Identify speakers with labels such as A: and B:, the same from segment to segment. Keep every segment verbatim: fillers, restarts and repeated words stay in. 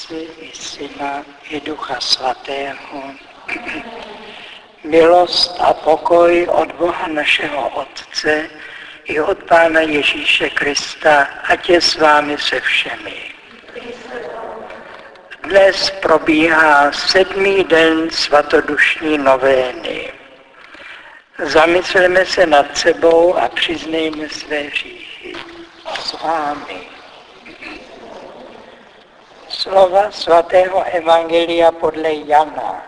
A: Otce i Syna i Ducha Svatého. Milost a pokoj od Boha našeho Otce i od Pána Ježíše Krista, ať je s vámi se všemi. Dnes probíhá sedmý den svatodušní novény. Zamysleme se nad sebou a přiznejme své hříchy. S vámi. Slova svatého evangelia podle Jana.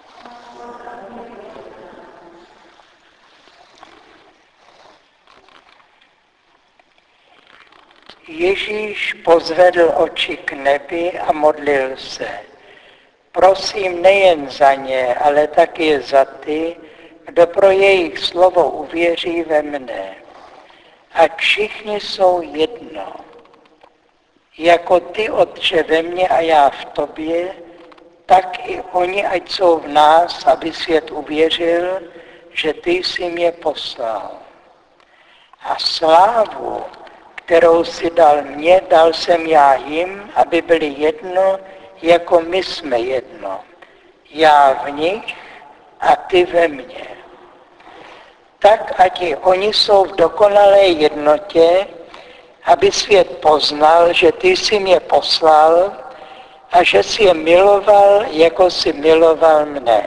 A: Ježíš pozvedl oči k nebi a modlil se. Prosím nejen za ně, ale taky za ty, kdo pro jejich slovo uvěří ve mne. Ať všichni jsou jedno. Jako ty, Otče, ve mně a já v tobě, tak i oni, ať jsou v nás, aby svět uvěřil, že ty jsi mě poslal. A slávu, kterou si dal mně, dal jsem já jim, aby byli jedno, jako my jsme jedno. Já v nich a ty ve mně. Tak, ať i oni jsou v dokonalé jednotě, aby svět poznal, že ty jsi mě poslal a že jsi je miloval, jako jsi miloval mne.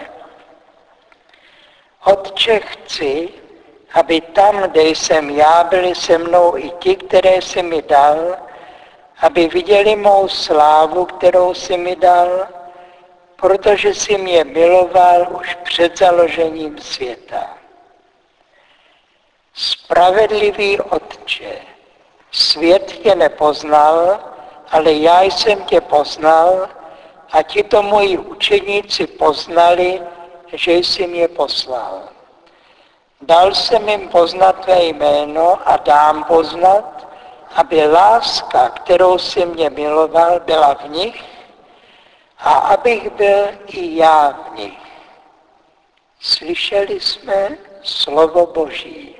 A: Otče, chci, aby tam, kde jsem já, byli se mnou i ti, které jsi mi dal, aby viděli mou slávu, kterou jsi mi dal, protože jsi mě miloval už před založením světa. Spravedlivý Otče, svět tě nepoznal, ale já jsem tě poznal a tito moji učeníci poznali, že jsi mě poslal. Dal jsem jim poznat tvé jméno a dám poznat, aby láska, kterou jsi mě miloval, byla v nich a abych byl i já v nich. Slyšeli jsme slovo Boží.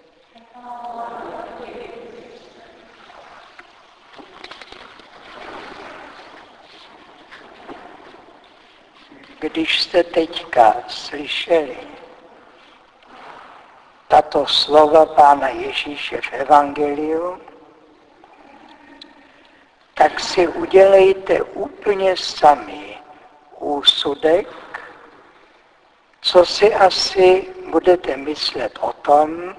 A: Když jste teďka slyšeli tato slova Pána Ježíše v evangeliu, tak si udělejte úplně sami úsudek, co si asi budete myslet o tom,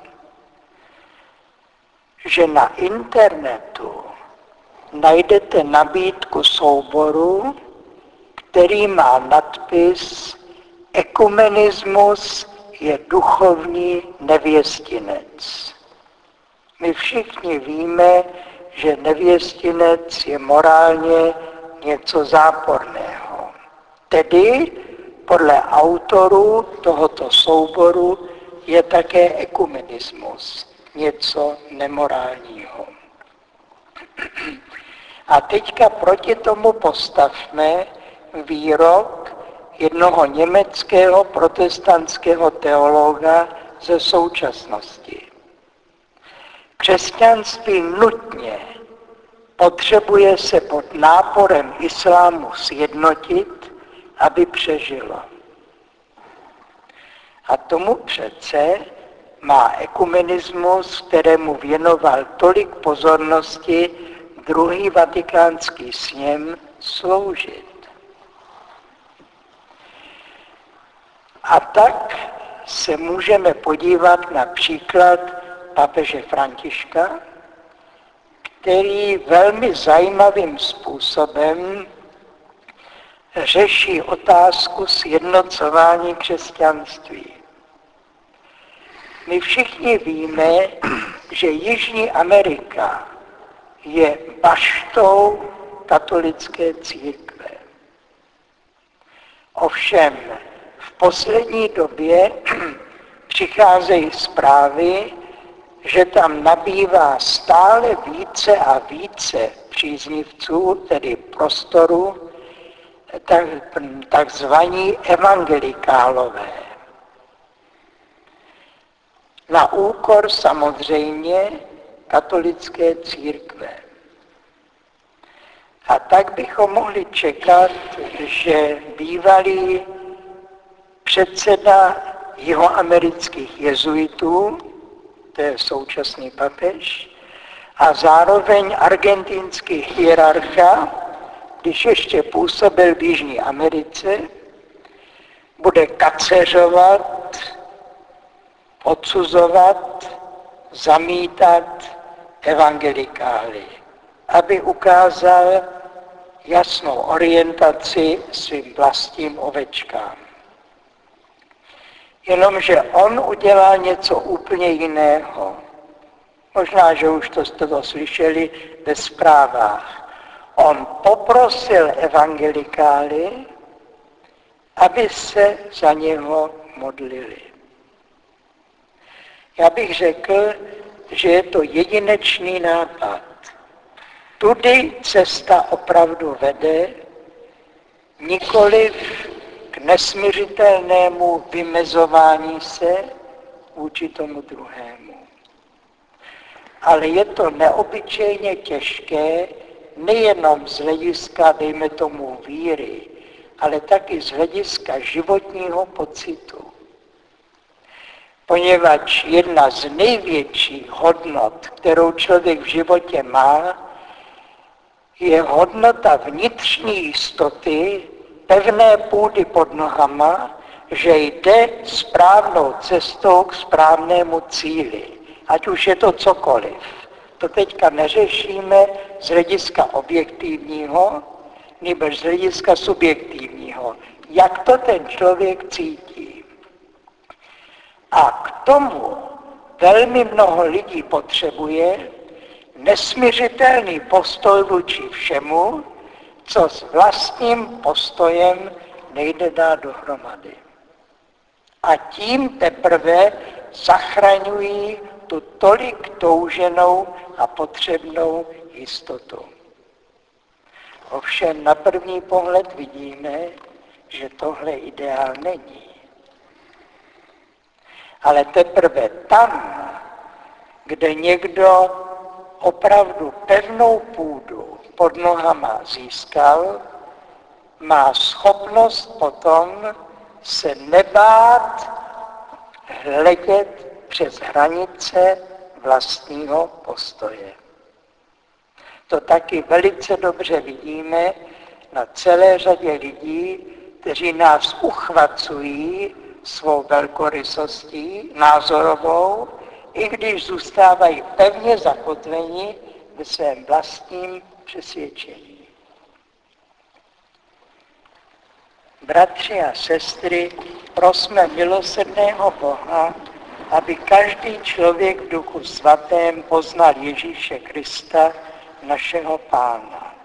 A: že na internetu najdete nabídku souboru, který má nadpis Ekumenismus je duchovní nevěstinec. My všichni víme, že nevěstinec je morálně něco záporného. Tedy podle autorů tohoto souboru je také ekumenismus něco nemorálního. A teďka proti tomu postavme výrok jednoho německého protestantského teologa ze současnosti. Křesťanství nutně potřebuje se pod náporem islámu sjednotit, aby přežilo. A tomu přece má ekumenismus, kterému věnoval tolik pozornosti druhý vatikánský sněm, sloužit. A tak se můžeme podívat na příklad papeže Františka, který velmi zajímavým způsobem řeší otázku sjednocování křesťanství. My všichni víme, že Jižní Amerika je baštou katolické církve. Ovšem, v poslední době přicházejí zprávy, že tam nabývá stále více a více příznivců, tedy prostoru, tak, takzvaní evangelikálové. Na úkor samozřejmě katolické církve. A tak bychom mohli čekat, že bývalý předseda jihoamerických jezuitů, to je současný papež, a zároveň argentinský hierarcha, když ještě působil v Jižní Americe, bude kaceřovat, odsuzovat, zamítat evangelikály, aby ukázal jasnou orientaci svým vlastním ovečkám. Jenomže on udělal něco úplně jiného. Možná, že už to jste to slyšeli ve zprávách. On poprosil evangelikály, aby se za něho modlili. Já bych řekl, že je to jedinečný nápad. Tudy cesta opravdu vede, nikoliv k nesmiřitelnému vymezování se vůči tomu druhému. Ale je to neobyčejně těžké, nejenom z hlediska, dejme tomu, víry, ale taky z hlediska životního pocitu. Poněvadž jedna z největších hodnot, kterou člověk v životě má, je hodnota vnitřní jistoty, pevné půdy pod nohama, že jde správnou cestou k správnému cíli. Ať už je to cokoliv. To teďka neřešíme z hlediska objektivního, nebo z hlediska subjektivního. Jak to ten člověk cítí. A k tomu velmi mnoho lidí potřebuje nesmiřitelný postoj vůči všemu, co s vlastním postojem nejde dát dohromady. A tím teprve zachraňují tu tolik touženou a potřebnou jistotu. Ovšem na první pohled vidíme, že tohle ideál není. Ale teprve tam, kde někdo opravdu pevnou půdu pod nohama získal, má schopnost potom se nebát hledět přes hranice vlastního postoje. To taky velice dobře vidíme na celé řadě lidí, kteří nás uchvacují svou velkorysostí názorovou, i když zůstávají pevně zakotveni ve svém vlastním přesvědčení. Bratři a sestry, prosme milosrdného Boha, aby každý člověk v Duchu Svatém poznal Ježíše Krista, našeho Pána.